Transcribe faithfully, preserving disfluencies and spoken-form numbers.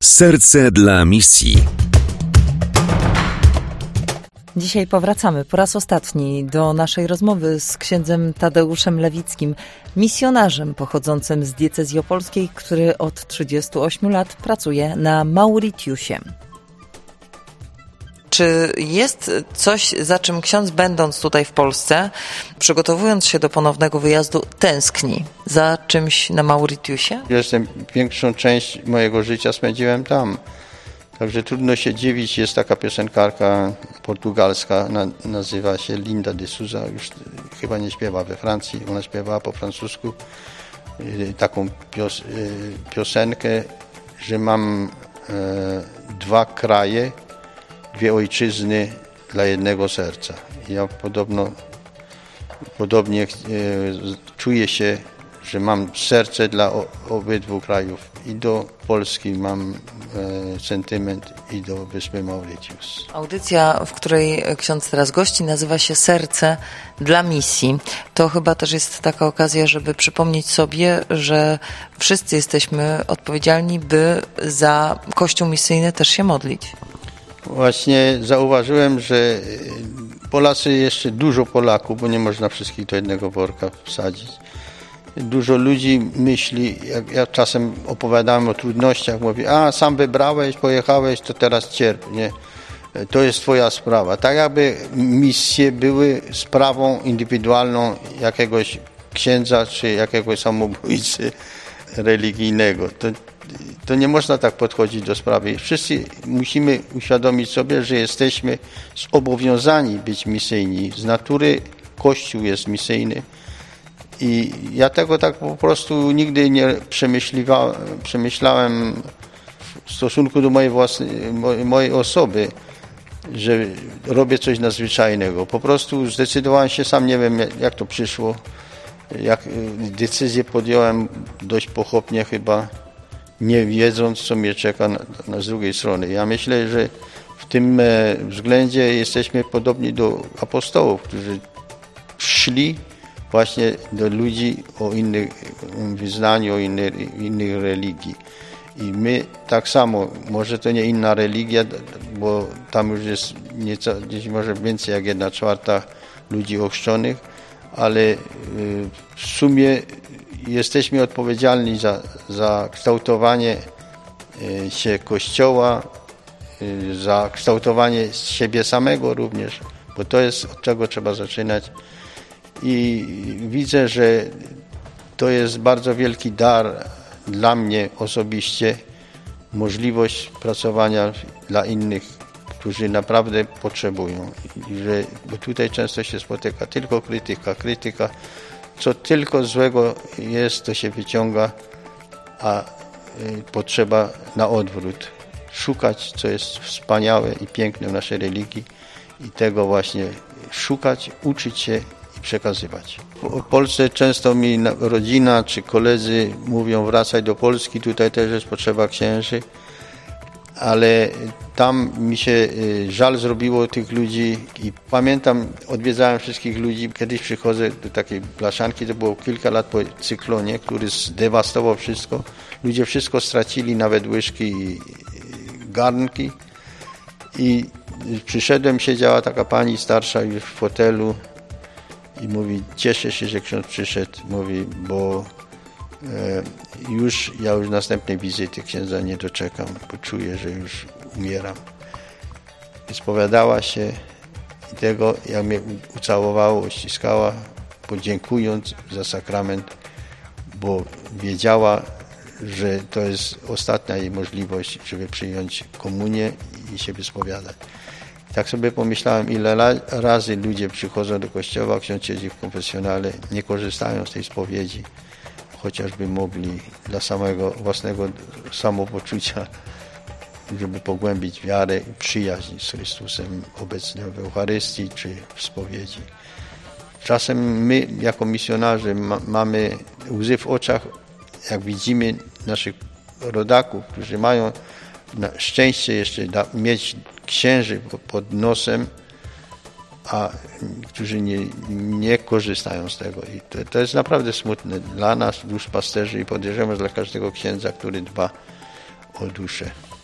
Serce dla misji. Dzisiaj powracamy po raz ostatni do naszej rozmowy z księdzem Tadeuszem Lewickim, misjonarzem pochodzącym z diecezji opolskiej, który od trzydziestu ośmiu lat pracuje na Mauritiusie. Czy jest coś, za czym ksiądz, będąc tutaj w Polsce, przygotowując się do ponownego wyjazdu, tęskni za czymś na Mauritiusie? Jestem, większą część mojego życia spędziłem tam. Także trudno się dziwić. Jest taka piosenkarka portugalska, na, nazywa się Linda de Souza, już chyba nie śpiewa we Francji, ona śpiewała po francusku taką pios, piosenkę, że mam e, dwa kraje, dwie ojczyzny dla jednego serca. Ja podobno, podobnie e, czuję się, że mam serce dla o, obydwu krajów. I do Polski mam e, sentyment i do wyspy Mauritius. Audycja, w której ksiądz teraz gości, nazywa się Serce dla misji. To chyba też jest taka okazja, żeby przypomnieć sobie, że wszyscy jesteśmy odpowiedzialni, by za Kościół misyjny też się modlić. Właśnie zauważyłem, że Polacy, jeszcze dużo Polaków, bo nie można wszystkich do jednego worka wsadzić. Dużo ludzi myśli, jak ja czasem opowiadałem o trudnościach, mówi, a sam wybrałeś, pojechałeś, to teraz cierp, nie? To jest twoja sprawa. Tak jakby misje były sprawą indywidualną jakiegoś księdza czy jakiegoś samobójcy religijnego. To, to nie można tak podchodzić do sprawy. Wszyscy musimy uświadomić sobie, że jesteśmy zobowiązani być misyjni. Z natury Kościół jest misyjny. I ja tego tak po prostu nigdy nie przemyślałem w stosunku do mojej własnej, mojej osoby, że robię coś nadzwyczajnego. Po prostu zdecydowałem się, sam nie wiem jak to przyszło, jak decyzję podjąłem dość pochopnie chyba, nie wiedząc co mnie czeka na, na z drugiej strony. Ja myślę, że w tym względzie jesteśmy podobni do apostołów, którzy szli właśnie do ludzi o innych wyznaniu, o innych, innych religii. I my tak samo, może to nie inna religia, bo tam już jest nieco, gdzieś może więcej jak jedna czwarta ludzi ochrzczonych, ale w sumie jesteśmy odpowiedzialni za, za kształtowanie się Kościoła, za kształtowanie siebie samego również, bo to jest, od czego trzeba zaczynać. I widzę, że to jest bardzo wielki dar dla mnie osobiście, możliwość pracowania dla innych, którzy naprawdę potrzebują. I że, bo tutaj często się spotyka tylko krytyka, krytyka, co tylko złego jest, to się wyciąga, a potrzeba na odwrót. Szukać, co jest wspaniałe i piękne w naszej religii i tego właśnie szukać, uczyć się i przekazywać. W Polsce często mi rodzina czy koledzy mówią, wracaj do Polski, tutaj też jest potrzeba księży, ale tam mi się żal zrobiło tych ludzi i pamiętam, odwiedzałem wszystkich ludzi, kiedyś przychodzę do takiej Blaszanki, to było kilka lat po cyklonie, który zdewastował wszystko, ludzie wszystko stracili, nawet łyżki i garnki i przyszedłem, siedziała taka pani starsza już w fotelu i mówi, cieszę się, że ksiądz przyszedł, mówi, bo e, już ja już następnej wizyty księdza nie doczekam, bo czuję, że już umieram. I spowiadała się i tego, jak mnie ucałowała, uściskała, podziękując za sakrament, bo wiedziała, że to jest ostatnia jej możliwość, żeby przyjąć komunię i się wyspowiadać. Tak sobie pomyślałem, ile razy ludzie przychodzą do kościoła, ksiądz siedzi w konfesjonale, nie korzystają z tej spowiedzi, chociażby mogli dla samego własnego samopoczucia, żeby pogłębić wiarę i przyjaźń z Chrystusem obecnym w Eucharystii czy w spowiedzi. Czasem my, jako misjonarze, ma, mamy łzy w oczach, jak widzimy naszych rodaków, którzy mają na szczęście jeszcze da, mieć księży pod nosem, a którzy nie, nie korzystają z tego. I to, to jest naprawdę smutne dla nas, duszpasterzy, i podejrzewam, że dla każdego księdza, który dba o duszę.